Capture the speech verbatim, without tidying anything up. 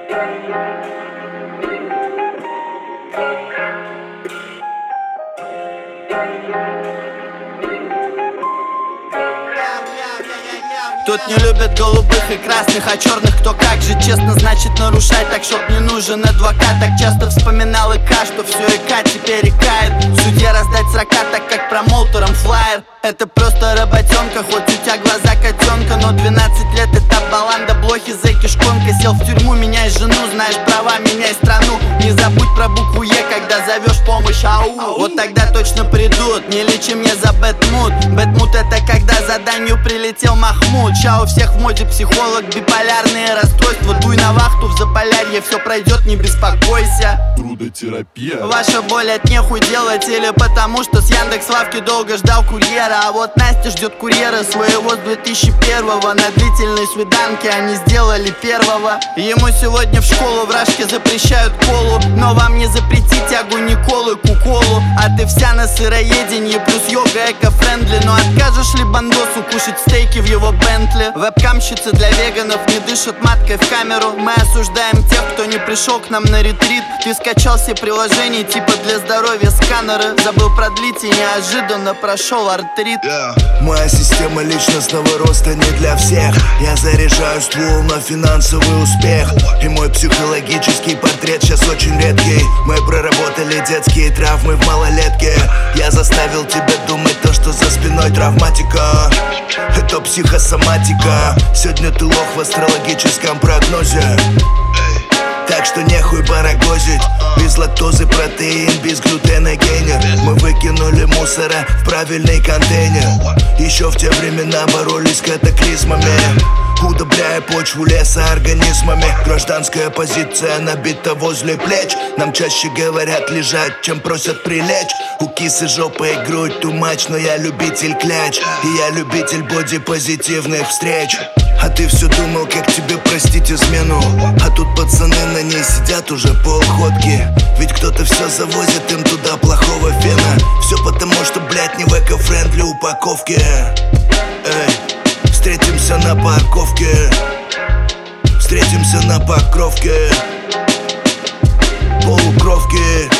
Тут не любят голубых и красных, а черных кто как же. Честно, значит нарушай, так чтоб не нужен адвокат. Так часто вспоминал ИК, что все ИК теперь икает. Судья раздать срока, так как промоутером флаер. Это просто работенка, хоть у тебя глаза котенка. Но двенадцать лет это баланда, блохи, зэки, шконка. Сел в тюрьму, меняй жену, знаешь права, меняй страну. Не забудь про букву Е, когда зовешь помощь, ау. Вот тогда точно придут, не лечи мне за бэтмут. Бэтмут это когда заданию прилетел Махмуд. Ща у всех в моде психолог, биполярные расстройства. Дуй на вахту в Заполярье, все пройдет, не беспокойся. Трудотерапия. Ваша боль от нехуй делать или потому что с Яндекс.Лавки долго ждал курьера. А вот Настя ждет курьера своего с две тысячи первого. На длительной свиданке они сделали первого. Ему сегодня в школу в Рашке запрещают колу. Но вам не запретить тягу Николы, куколу. А ты вся на сыроеденье, плюс йога эко-френдли. Но откажешь ли бандосу кушать стейки в его Бентли? Вебкамщицы для веганов не дышат маткой в камеру. Мы осуждаем тех, кто не пришел к нам на ретрит. Ты скачал все приложения типа для здоровья сканеры. Забыл продлить и неожиданно прошел артрит. Yeah. Моя система личностного роста не для всех. Я заряжаю ствол на финансовый успех. И мой психологический портрет сейчас очень редкий. Мы проработали детские травмы в малолетке. Я заставил тебя думать то, что за спиной травматика. Это психосоматика. Сегодня ты лох в астрологическом прогнозе. Так что нехуй барагозить. Без лактозы протеин, без глютена гейнер. Мы выкинули мусора в правильный контейнер. Еще в те времена боролись с катаклизмами, удобряя почву лесоорганизмами. Гражданская позиция набита возле плеч. Нам чаще говорят лежать, чем просят прилечь. У кисы жопа и грудь too much, но я любитель кляч. И я любитель бодипозитивных встреч. А ты все думал, как тебе простить измену. А тут пацаны на ней сидят уже полходки. Ведь кто-то все завозит им туда плохого фена. Все потому, что, блядь, не в эко-френдли упаковке. Эй, встретимся на парковке. Встретимся на покровке. Полукровки.